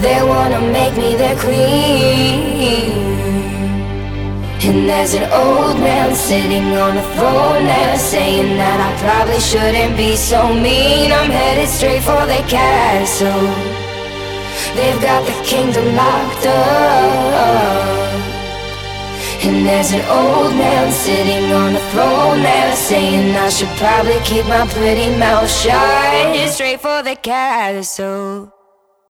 They wanna make me their queen. And there's an old man sitting on a throne there, saying that I probably shouldn't be so mean. I'm headed straight for the castle. They've got the kingdom locked up. And there's an old man sitting on a throne there, saying I should probably keep my pretty mouth shut. Straight for the castle.